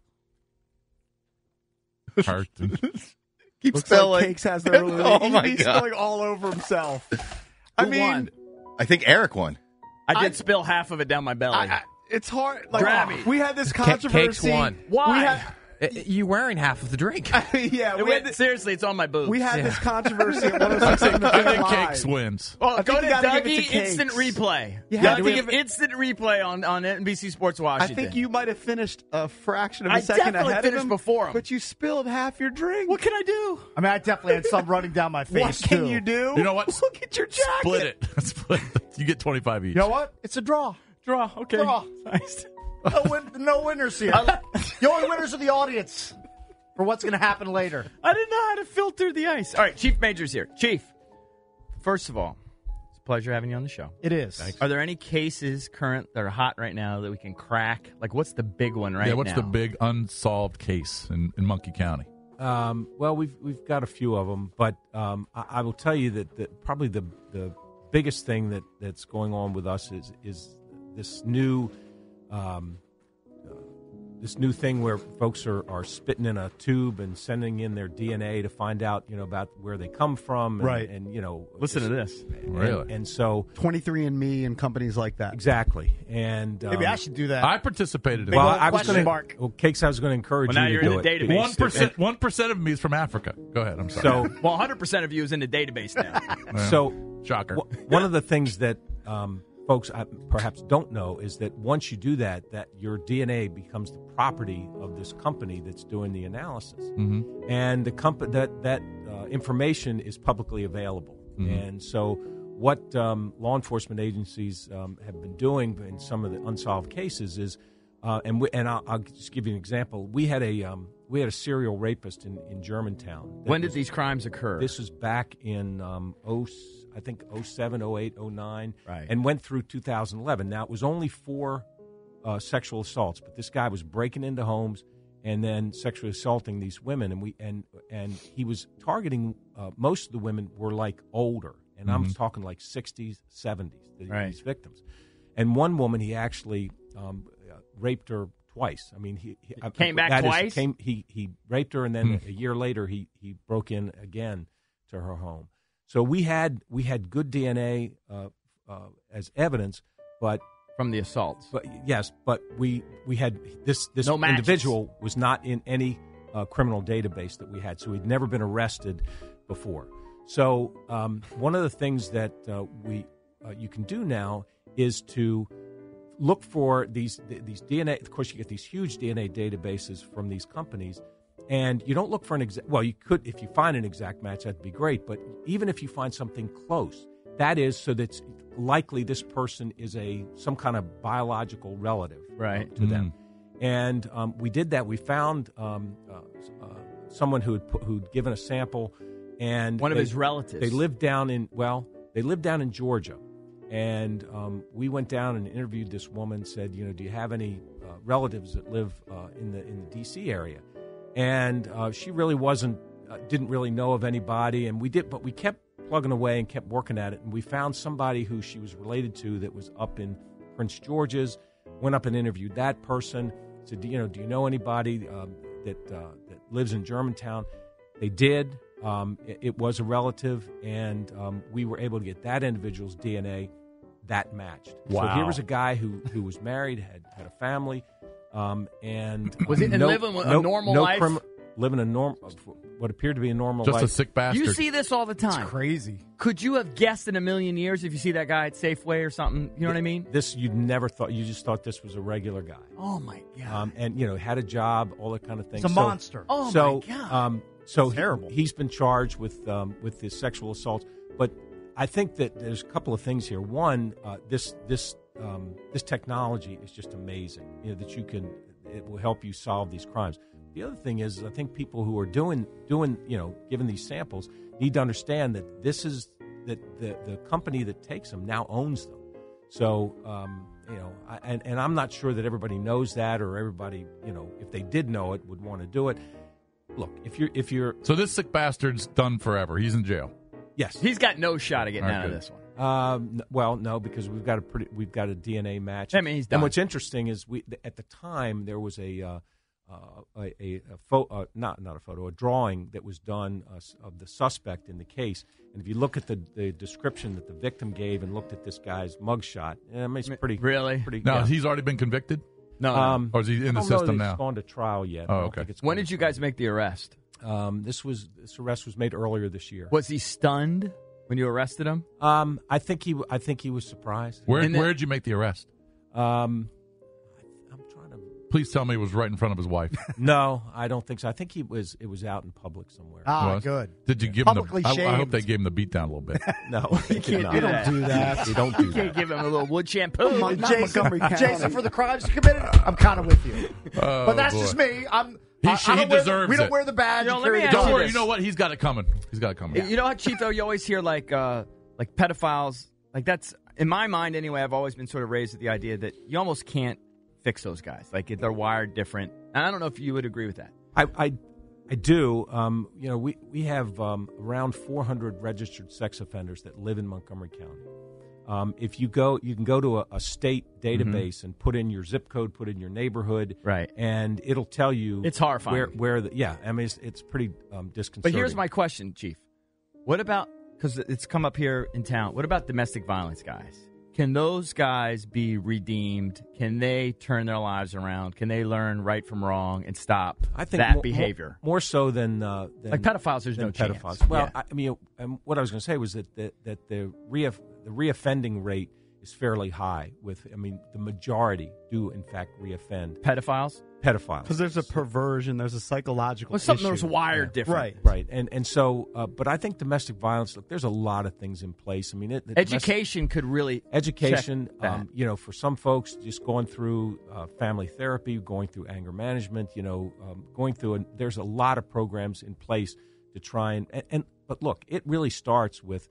Keep Looks spilling. like Cakes has the early Oh, my He's God. spilling all over himself. Who won? I think Eric won. I did spill half of it down my belly. It's hard. Like, Grabby. we had this Cakes controversy. won. Why? You wearing half of the drink. Seriously, it's on my boobs. We had this controversy at 106 I think Cakes wins. Oh, go think to you gotta give it Dougie to Cakes. Instant Replay. You have to Dougie give it- Instant Replay on NBC Sports I Washington. think you might have finished a fraction of a I second definitely ahead of finished him, before him. but you spilled half your drink. What can I do? I mean, I definitely had some running down my face. What can too. you do? You know what? Look at your jacket. Split it. Split it. You get 25 each. You know what? It's a draw. Draw. Okay. Draw. Nice. No winners here. The only winners are the audience for what's going to happen later. I didn't know how to filter the ice. All right, Chief Major's here. Chief, first of all, it's a pleasure having you on the show. It is. Are there any cases current that are hot right now that we can crack? Like, what's the big one right now? Yeah, what's the big unsolved case in Monkey County? Well, we've got a few of them, but I will tell you that probably the biggest thing that's going on with us is this new thing where folks are spitting in a tube and sending in their DNA to find out about where they come from, and listen to this. Really? And so 23andMe and companies like that. Exactly, and Maybe I should do that. I participated in well, that. I was question going mark. to. Well, Cakes, I was going to encourage Well, now you you're to in do the it. database. 1% of me is from Africa. Go ahead. I'm sorry. So, Well, 100% of you is in the database now. so shocker. One of the things that folks perhaps don't know is that once you do that your DNA becomes the property of this company that's doing the analysis, and the company that information is publicly available. And so, what law enforcement agencies have been doing in some of the unsolved cases is, and I'll just give you an example. We had a serial rapist in Germantown. When did these crimes occur? This was back in I think 07, 08, 09, Right. and went through 2011. Now, it was only 4 sexual assaults, but this guy was breaking into homes and then sexually assaulting these women, and he was targeting most of the women were like older, and I'm talking like 60s, 70s, these victims. And one woman, he actually raped her twice. I mean, he came back twice? He raped her, and then a year later, he broke in again to her home. So we had good DNA as evidence, but from the assaults. But yes, but we had this No matches. individual was not in any criminal database that we had, so he'd never been arrested before. So one of the things that you can do now is to look for these DNA. Of course, you get these huge DNA databases from these companies, and you don't look for an exact. Well, you could if you find an exact match, that'd be great. But even if you find something close, that is so that's likely this person is some kind of biological relative to them. And we did that. We found someone who'd given a sample, and one of his relatives. They lived down in Georgia, and we went down and interviewed this woman. Said, do you have any relatives that live in the D.C. area? And she really didn't really know of anybody, and but we kept plugging away and kept working at it, and we found somebody who she was related to that was up in Prince George's. Went up and interviewed that person. Said, do you know anybody that lives in Germantown? They did. It was a relative, and we were able to get that individual's DNA that matched. Wow. So here was a guy who was married, had a family, and was he living a normal life? Living what appeared to be a normal life. Just a sick bastard. You see this all the time. It's crazy. Could you have guessed in a million years if you see that guy at Safeway or something? You know what I mean? This you'd never thought. You just thought this was a regular guy. Oh my god! And had a job, all that kind of thing. It's a monster. Oh my god! So terrible. He's been charged with the sexual assault. But I think that there's a couple of things here. One, this technology is just amazing. That it will help you solve these crimes. The other thing is, I think people who are doing giving these samples need to understand that this is that the company that takes them now owns them. So and I'm not sure that everybody knows that, or everybody if they did know it would want to do it. Look, if you're so this sick bastard's done forever. He's in jail. Yes, he's got no shot of getting out of this one. Well, no, because we've got a DNA match. I mean, he's done. And what's interesting is at the time there was a drawing that was done of the suspect in the case. And if you look at the description that the victim gave and looked at this guy's mugshot, it's pretty really. Now he's already been convicted. No. Or is he in the system now? He's gone to trial yet. Oh, okay. When did you guys make the arrest? This arrest was made earlier this year. Was he stunned when you arrested him? I think he was surprised. Where did you make the arrest? I'm trying to. Please tell me it was right in front of his wife. No, I don't think so. I think it was out in public somewhere. Good. Did you give him I hope they gave him the beat down a little bit. No, you can't do that. You don't do You can't give him a little wood shampoo. Jason, for the crimes he committed, I'm kind of with you. But that's just me. He deserves we don't it. wear the badge. Let me ask Don't you worry. this. You know what? He's got it coming. You know how, Chief, though, you always hear like pedophiles. Like that's in my mind anyway. I've always been sort of raised with the idea that you almost can't fix those guys. Like they're wired different. And I don't know if you would agree with that. I do. We have around 400 registered sex offenders that live in Montgomery County. If you can go to a state database and put in your zip code, put in your neighborhood, right, and it'll tell you. It's horrifying. It's pretty disconcerting. But here's my question, Chief. What about, because it's come up here in town, what about domestic violence guys? Can those guys be redeemed? Can they turn their lives around? Can they learn right from wrong and stop that behavior? More so than like pedophiles, there's no pedophiles. chance. Well, yeah. What I was going to say was that the reoffending rate is fairly high. The majority do in fact reoffend. Pedophiles. Because there's a perversion, there's a psychological issue. Something that was wired different. Right. And so, but I think domestic violence, look, there's a lot of things in place. Education could really Education, check that. For some folks, just going through family therapy, going through anger management, there's a lot of programs in place to try but look, it really starts with,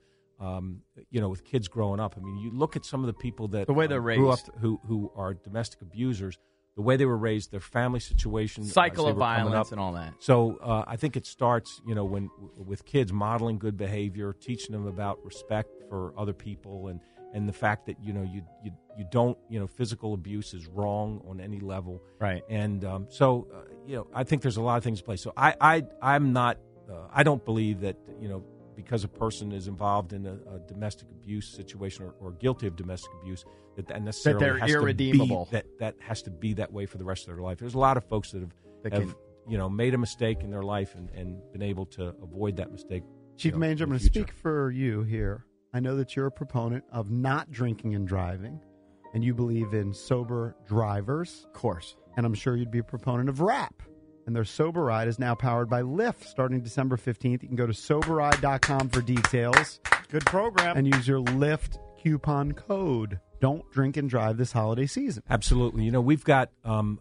with kids growing up. You look at some of the people that the way they're raised, grew up who are domestic abusers. The way they were raised, their family situation, cycle of violence, and all that. So I think it starts, with kids modeling good behavior, teaching them about respect for other people, and the fact that you don't, physical abuse is wrong on any level, right? And I think there's a lot of things in place. So I'm not, I don't believe that because a person is involved in a domestic abuse situation or guilty of domestic abuse, that necessarily they're has irredeemable. To be, that has to be that way for the rest of their life. There's a lot of folks that have made a mistake in their life and been able to avoid that mistake. Chief Manager, I'm going to speak for you here. I know that you're a proponent of not drinking and driving. and you believe in sober drivers, Of course. and I'm sure you'd be a proponent of RAP. And their Sober Ride is now powered by Lyft starting December 15th. You can go to SoberRide.com for details. Good program. And use your Lyft coupon code. Don't drink and drive this holiday season. Absolutely. You know, we've got a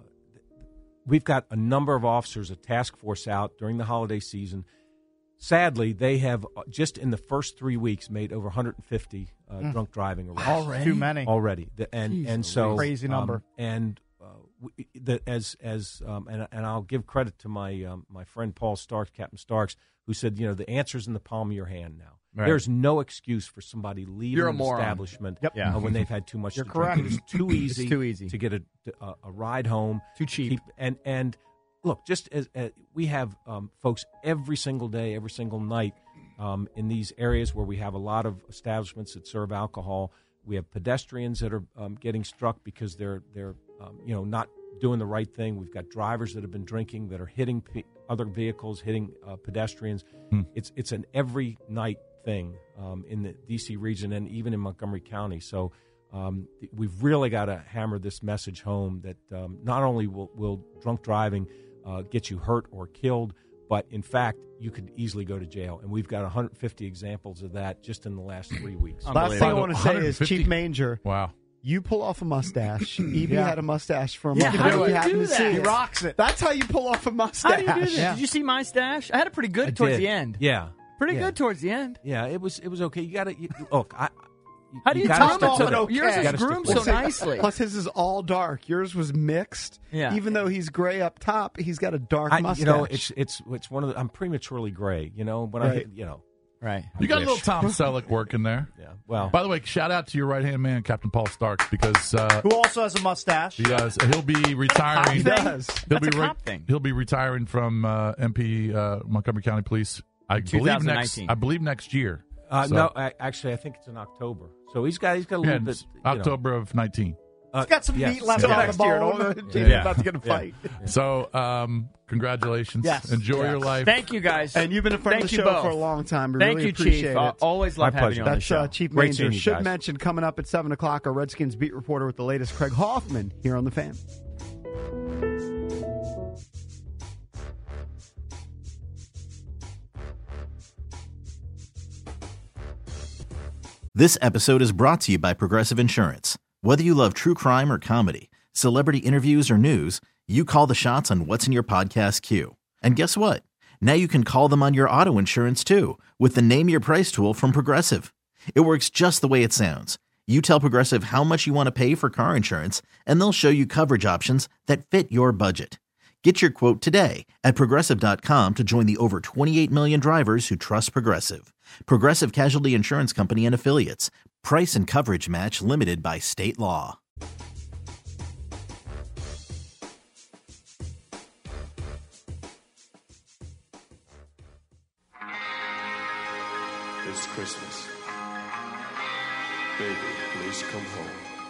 number of officers, a task force out during the holiday season. Sadly, they have just in the first 3 weeks made over 150 drunk driving arrests. Already? Too many. Already. And so crazy number. And I'll give credit to my friend Paul Starks, Captain Starks, who said, you know, the answer's in the palm of your hand now. Right. There's no excuse for somebody leaving an establishment when they've had too much to correct. drink. It is too easy, too easy to get a ride home. Too cheap. And look, just as we have folks every single day, every single night in these areas where we have a lot of establishments that serve alcohol. We have pedestrians that are getting struck because they're not doing the right thing. We've got drivers that have been drinking that are hitting other vehicles, hitting pedestrians. It's an every night thing in the D.C. region and even in Montgomery County. So we've really got to hammer this message home that not only will drunk driving get you hurt or killed, but in fact, you could easily go to jail. And we've got 150 examples of that just in the last 3 weeks. Last thing I want to say is, Chief Manger, wow, you pull off a mustache. EB had a mustache for a month. How do you happened do to see that? it. He rocks it. That's how you pull off a mustache. How do you do this? Did you see my stash? I had it pretty good towards the end. Yeah. Pretty good towards the end. Yeah, it was okay. You got to look. How do you gotta groom stick it? with Yours You is gotta stick groomed with so it. nicely. Plus, his is all dark. Yours was mixed. Yeah. Even though he's gray up top, he's got a dark mustache. You know, it's one of the. I'm prematurely gray. You know, when Right. Right. You got a little Tom Selleck working there. Yeah. Well, by the way, shout out to your right hand man, Captain Paul Starks, because who also has a mustache. he does. He'll be retiring. He does. He'll be retiring from MP Montgomery County Police. I believe next year. No, actually, I think it's in October. So he's got a little bit. October of 19. He's got some meat left on the bone. He's about to get a fight. So, congratulations. Yes. Enjoy your life. Thank you, guys. And you've been a friend of the show both. for a long time. We Thank really you, appreciate Chief. it. Always love My having you on the That's show. Chief Great Manger. seeing you Should guys. mention coming up at 7 o'clock, our Redskins beat reporter with the latest, Craig Hoffman, here on The Fan. This episode is brought to you by Progressive Insurance. Whether you love true crime or comedy, celebrity interviews or news, you call the shots on what's in your podcast queue. And guess what? Now you can call them on your auto insurance too with the Name Your Price tool from Progressive. It works just the way it sounds. You tell Progressive how much you want to pay for car insurance, and they'll show you coverage options that fit your budget. Get your quote today at Progressive.com to join the over 28 million drivers who trust Progressive. Progressive Casualty Insurance Company and Affiliates. Price and coverage match limited by state law. It's Christmas. Baby, please come home.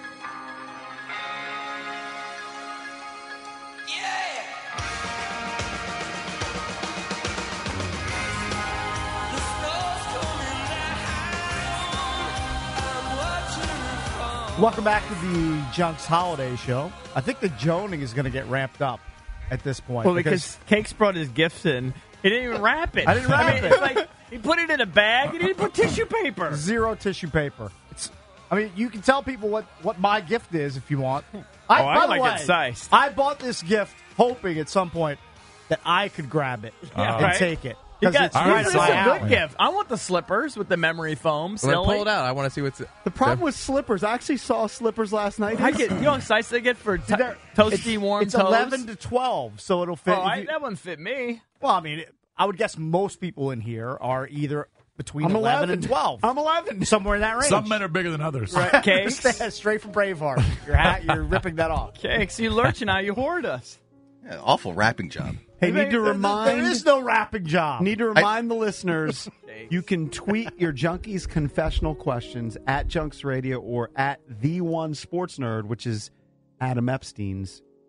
Welcome back to the Junks Holiday Show. I think the joning is going to get ramped up at this point. Well, because Cakes brought his gifts in. He didn't even wrap it. I didn't wrap it. It's like he put it in a bag. He didn't put tissue paper. Zero tissue paper. You can tell people what my gift is if you want. I like it sized. I bought this gift hoping at some point that I could grab it and take it. It's right a in my alley. good gift. I want the slippers with the memory foam. Well, pull it out. I want to see what's. The problem with slippers, I actually saw slippers last night. I get, you know how size they get for toasty warm it's toes? 11 to 12, so it'll fit. That wouldn't fit me. Well, I mean, I would guess most people in here are either between I'm 11 and 12. I'm 11. Somewhere in that range. Some men are bigger than others. Right, Cakes? Straight from Braveheart. Your hat, you're ripping that off. Cakes, you lurch now. You hoard us. Yeah, awful wrapping job. Hey, need to remind. There is no wrapping job. Need to remind the listeners, you can tweet your Junkies confessional questions at Junks Radio or at The One Sports Nerd, which is Adam Epstein's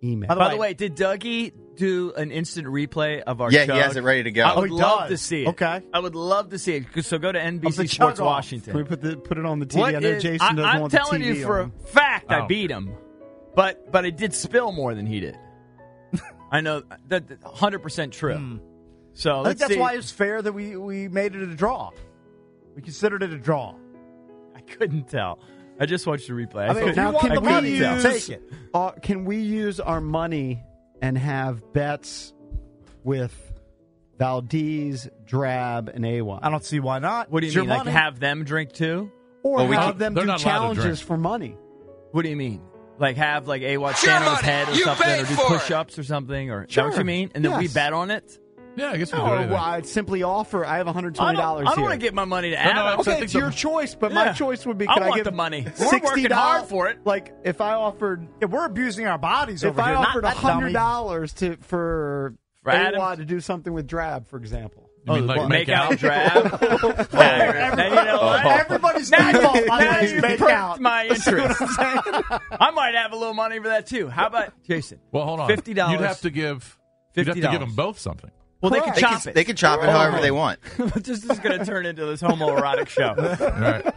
email. By the way, did Dougie do an instant replay of our Yeah, chug? he has it ready to go. I would he love does. to see it. Okay. I would love to see it. So go to Of NBC the Sports chug-off. Can Washington. we put it on the TV? What I know is- Jason doesn't I'm want the telling TV you for on. a fact I Oh. beat him, but I did spill more than he did. I know that 100% true. So I think let's that's see. why it's fair that we made it a draw. We considered it a draw. I couldn't tell. I just watched the replay. I mean, if you want can the we money, use- take it. Can we use our money and have bets with Valdez, Drab, and AWOD? I don't see why not. What do you It's mean? your Like money. have them drink too? Or Well, we have can- them they're do not allowed to challenges drink. for money. What do you mean? Like have like AWOD stand on his head or something, or do push-ups or something, or is that what Sure. you mean? And then we Yes. bet on it. Yeah, I guess we do No, anything. well, I'd simply offer. I have $120 I don't here. want to give my money to No, no, Adam. I Okay, think it's the- your choice, but my Yeah. choice would be: I could I want give the money. We're $60 working hard for it. Like if I offered, Yeah, we're abusing our bodies if over I here. offered not dummy. $100 for Adam? AWOD to do something with Drab, for example. You mean like Make out drab. Everybody- You know what? Everybody's Now default, you- by the now way, is you make perked out. my interest. I might have a little money for that too. How about Jason? Well, hold on. $50. You'd have to give. You'd have to give them both something. Well, they Correct. can chop it. They can chop it however they want. This is going to turn into this homoerotic show. All right.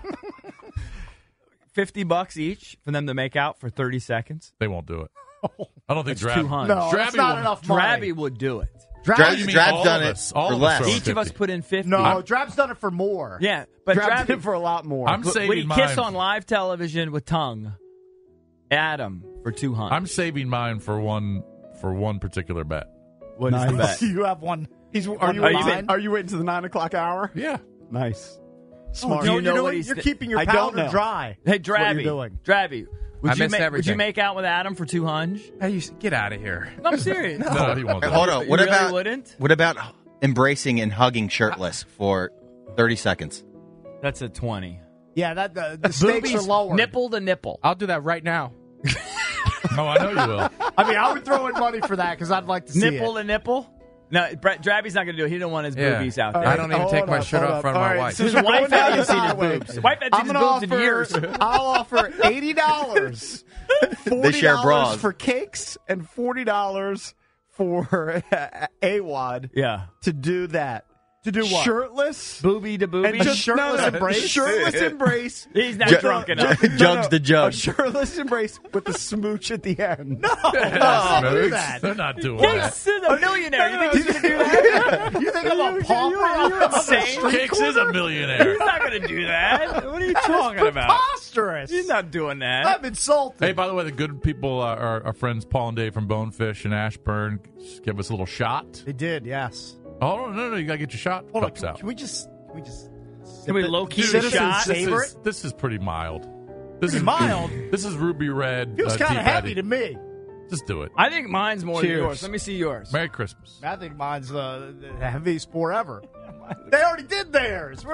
$50 each for them to make out for 30 seconds. They won't do it. I don't think That's Drab. 200. No, that's Drabby not will- enough money. Drabby would do it. Drab's, you mean Drab's all done of it us? All for of us less. are- Each of us 50. put in 50. No, Drab's done it for more. Yeah, but Drab did Drabby, for a lot more. I'm would saving he mine. kiss on live television with tongue? Adam for 200. I'm saving mine for one particular bet. What is the Nice. bet? You have one. Are you you- waiting? Are you waiting to the 9 o'clock hour? Yeah. Nice. Smart. Do you know you're what doing? he's You're th- keeping your I don't powder know. dry. Hey, That's what Drabby. you're doing. Drabby. I missed Would you everything. make out with Adam for 200? Hey, you get out of here. No, I'm serious. No, he won't. Hey, do hold it. on. You What really about wouldn't? what about embracing and hugging shirtless for 30 seconds? That's a 20. Yeah, the stakes are lower. Nipple to nipple. I'll do that right now. No, I know you will. I mean, I would throw in money for that because I'd like to see Nipple it. to nipple? No, Drabby's not going to do it. He don't want his boobies out there. I don't even take my shirt off in front of my wife. His wife hasn't seen his highway. boobs. His wife hasn't I'm seen his gonna boobs in offer. years. I'll offer $80, They share $40 bras. for cakes, and $40 for AWOD Yeah. to do that. To do what? Shirtless. Boobie to boobie. And just shirtless embrace. Shirtless embrace. He's not Ju- drunk enough. Jugs the jug. A shirtless embrace with a smooch at the end. No. do that. They're not doing Cakes that. is a millionaire. You think he's going to do that? You think I'm a pauper? You're insane. Cakes is a millionaire. He's not going to do that. What are you talking about? Preposterous. He's not doing that. I'm insulted. Hey, by the way, the good people, our friends Paul and Dave from Bonefish and Ashburn, give us a little shot. They did, yes. Oh, no, you got to get your shot Hold on, cups out. can we just Can we low-key Dude, the citizens shot? savor it? This is pretty mild. Pretty mild? This is ruby red. Feels kind of heavy to me. Just do it. I think mine's more than Cheers. yours. Let me see yours. Merry Christmas. I think mine's the heaviest pour ever. They already did theirs.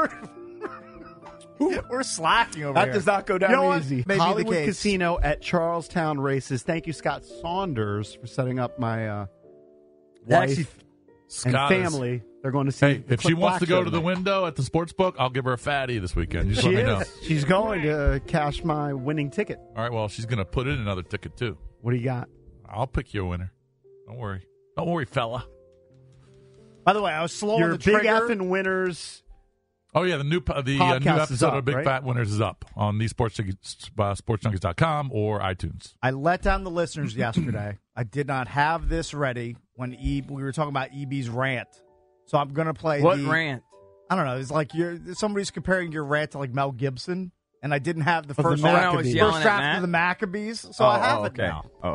We're slacking over That here. does not go down You know what? easy. Maybe Hollywood the case. Casino at Charlestown Races. Thank you, Scott Saunders, for setting up my wife Actually, and Scott is- family. They're going to see. Hey, the if she Cliff wants to Black go show to the tonight. window at the sports book, I'll give her a fatty this weekend. You just She let me know. is. She's going to cash my winning ticket. All right, well, she's going to put in another ticket, too. What do you got? I'll pick you a winner. Don't worry. Don't worry, fella. by the way, I was slow Your on the Big trigger. F and Winners. Oh, yeah, the new Podcast is episode up, of Big right? Fat Winners is up on the sportsjunkies.com or iTunes. I let down the listeners yesterday. I did not have this ready when we were talking about EB's rant. So I'm going to play What the rant? I don't know. It's like somebody's comparing your rant to like Mel Gibson, and I didn't have the the first When I draft, was yelling first at draft Matt? of the Maccabees. So I have it okay. now. Oh.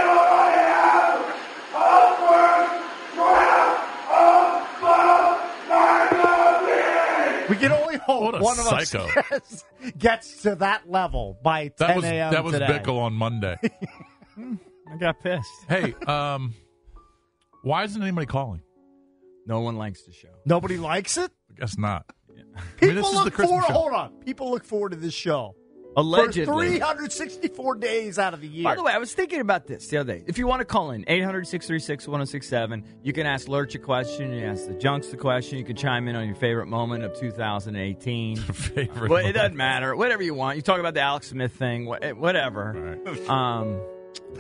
We can only hope What a one of us psycho. gets to that level by 10 a.m. That was today. Bickle on Monday. I got pissed. Hey, why isn't anybody calling? No one likes the show. Nobody likes it. I guess not. People this is the look Christmas forward. show. Hold on. People look forward to this show Allegedly. for 364 days out of the year. By the way, I was thinking about this the other day. If you want to call in, 800-636-1067, you can ask Lurch a question. You can ask the Junks the question. You can chime in on your favorite moment of 2018. Favorite But it moment. doesn't matter. Whatever you want. You talk about the Alex Smith thing, whatever.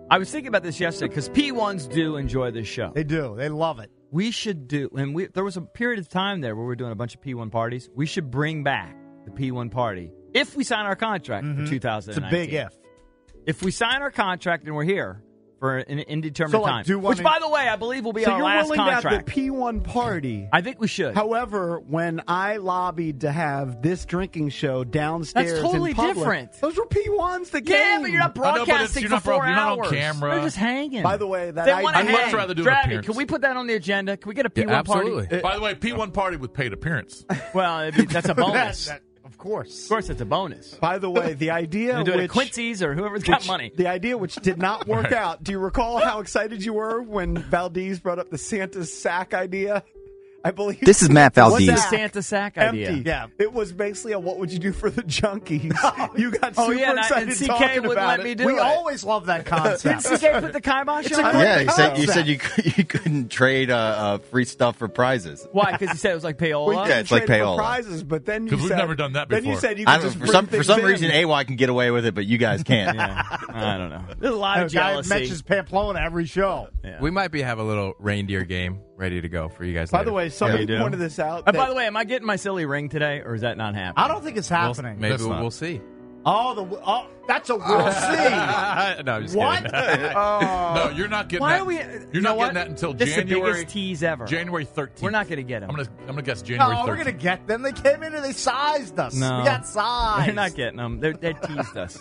I was thinking about this yesterday because P1s do enjoy this show. They do. They love it. We should do, and there was a period of time there where we were doing a bunch of P1 parties. We should bring back the P1 party if we sign our contract for 2019. It's a big if. If we sign our contract and we're here for an indeterminate time, which, by the way, I believe will be our last contract. So you're willing to have the P1 party? I think we should. However, when I lobbied to have this drinking show downstairs that's totally in public, different. Those were P1s that came. Yeah, but you're not broadcasting for 4 hours. You're not on camera. They're just hanging. By the way, I'd much rather do an appearance. Can we put that on the agenda? Can we get a P1 absolutely. party? By the way, P1 party with paid appearance. Well, that's a bonus. Of course, it's a bonus. By the way, the idea do it at Quincy's or whoever's got money. The idea which did not work out. Do you recall how excited you were when Valdez brought up the Santa sack idea? I believe this is Matt Valdez. What's the Santa sack idea? Empty. Yeah, it was basically a "What would you do for the junkies?" You got super excited and CK talking wouldn't about let it. me do we it. always love that concept. Did CK put the kibosh on? Yeah, you said you couldn't trade free stuff for prizes. Why? Because he said it was like payola. Well, yeah, it's like payola. For prizes, but then because we've never done that before. Then you said you could just for some reason AY can get away with it, but you guys can't. I don't know. There's a lot of jealousy. Guy mentions Pamplona every show. Yeah. We might have a little reindeer game ready to go for you guys. By the way, somebody pointed this out. By the way, am I getting my silly ring today, or is that not happening? I don't think it's happening. Maybe we'll see. Oh, that's a we'll see. No, I'm just what? kidding. No, you're not getting that. You're not getting that until this January. Is the biggest tease ever. January 13th. We're not going to get them. I'm gonna guess January 13th. No, we're going to get them. They came in and they sized us. No. We got sized. They're not getting them. They teased us.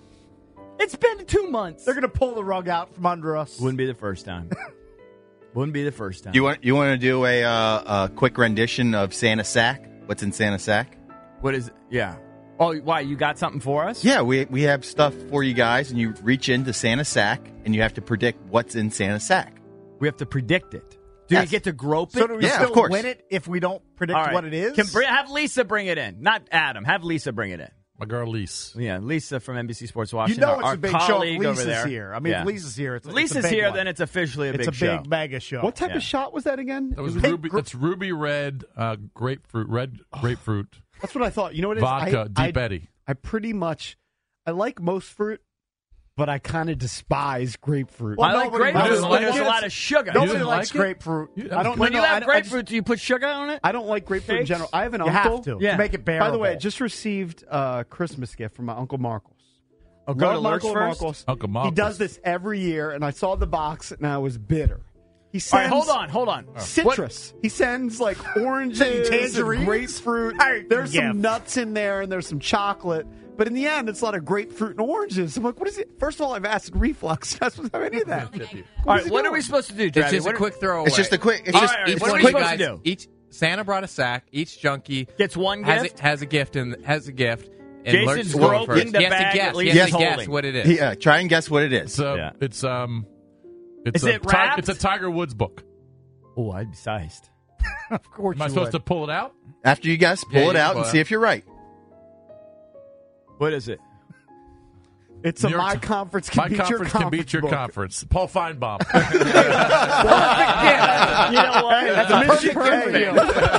It's been 2 months. They're going to pull the rug out from under us. Wouldn't be the first time. Wouldn't be the first time. You want to do a quick rendition of Santa Sack? What's in Santa Sack? What is? Yeah. Oh, why? You got something for us? Yeah, we have stuff for you guys, and you reach into Santa Sack, and you have to predict what's in Santa Sack. We have to predict it. Do you get to grope it? So do we still of course. win it if we don't predict what it is? Have Lisa bring it in. Not Adam. Have Lisa bring it in. My girl Lisa. Yeah, Lisa from NBC Sports Washington. You know it's our a big show if colleague over Lisa's there. here. I mean, if Lisa's here, it's Lisa's a big here, one. then it's officially a big show. It's a big mega show. What type of shot was that again? That was ruby. That's ruby red grapefruit. Red grapefruit. That's what I thought. You know what it is? Vodka, Deep Eddy. I pretty much, I like most fruit, but I kind of despise grapefruit. Well, I like grapefruit when there's a lot of sugar. Nobody likes grapefruit. When you have grapefruit, do you put sugar on it? I don't like grapefruit in general. I have an You uncle. have to make it bearable. By the way, I just received a Christmas gift from my Uncle Marcos. Oh, go to Lurch first? Uncle Marcos. He does this every year, and I saw the box, and I was bitter. He All sends right, hold on. citrus. He sends like oranges, tangerines? and grapefruit. There's some nuts in there, and there's some chocolate. But in the end, it's a lot of grapefruit and oranges. I'm like, what is it? First of all, I have acid reflux. That's what have any of that. All right, what are we supposed to do, It's just a quick throwaway. It's just a quick. It's All just right, each what are one we of you supposed guys, to do? Santa brought a sack. Each junkie Gets one gift? Has a gift and has a gift. And Jason's Lurch is going groping first. the He has to bag guess. at least He has he's to guess holding. what it is. Yeah, try and guess what it is. Yeah. It's Is it wrapped? It's a Tiger Woods book. Oh, I'd be sized. Of course Am I you supposed would. to pull it out? After you guess, Yeah, pull it you out pull and it see out. if you're right. What is it? It's a New York My Times. Conference Can My Beat Your conference can beat your book. conference. Paul Feinbaum. You know what? That's a perfect deal.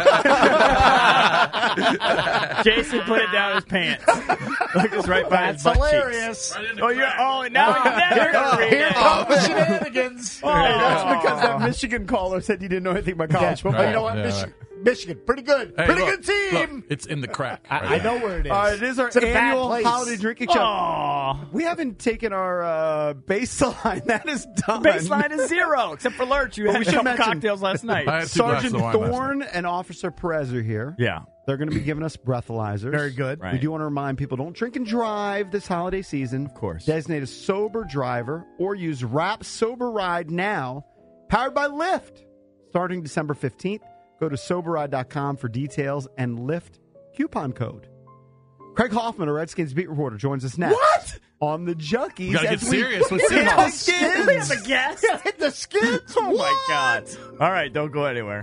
Jason put it down his pants. Look, it's right by his That's butt hilarious. cheeks. Now you're never going to read Here it. comes the shenanigans. Hey, that's because that Michigan caller said you didn't know anything about college football. Oh, you know what? Yeah, Michigan, pretty good. Hey, Pretty look, good team. look, it's in the crack. I know where it is. It is our It's in a bad annual place. holiday drinking show. Aw. We haven't taken our baseline. That is done. Baseline is 0, except for Lurch. You But had we a should couple mention- cocktails last night. I had 2 glasses Sergeant of wine last night. Thorne and Officer Perez are here. Yeah. They're going to be giving us breathalyzers. Very good. Right. We do want to remind people, don't drink and drive this holiday season. Of course. Designate a sober driver or use Wrap Sober Ride now, powered by Lyft. Starting December 15th, go to SoberRide.com for details and Lyft coupon code. Craig Hoffman, a Redskins beat reporter, joins us next. What? On the Junkies. You gotta get as we serious with hit Seahawks. the skins. We have a guess. Hit the skins. Oh, my God. All right, don't go anywhere.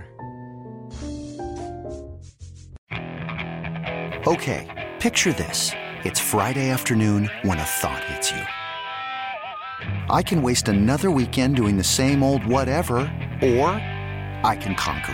Okay, picture this. It's Friday afternoon when a thought hits you. I can waste another weekend doing the same old whatever, or I can conquer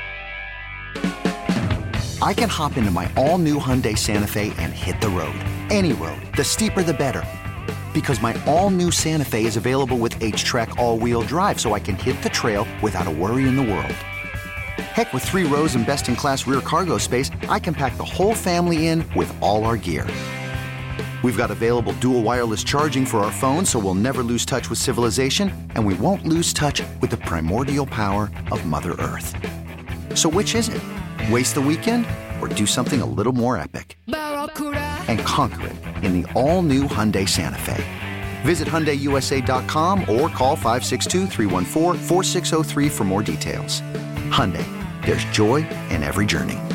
it. I can hop into my all-new Hyundai Santa Fe and hit the road. Any road. The steeper, the better. Because my all-new Santa Fe is available with H-Track all-wheel drive, so I can hit the trail without a worry in the world. Heck, with 3 rows and best-in-class rear cargo space, I can pack the whole family in with all our gear. We've got available dual wireless charging for our phones, so we'll never lose touch with civilization, and we won't lose touch with the primordial power of Mother Earth. So which is it? Waste the weekend or do something a little more epic? And conquer it in the all-new Hyundai Santa Fe. Visit HyundaiUSA.com or call 562-314-4603 for more details. Hyundai, there's joy in every journey.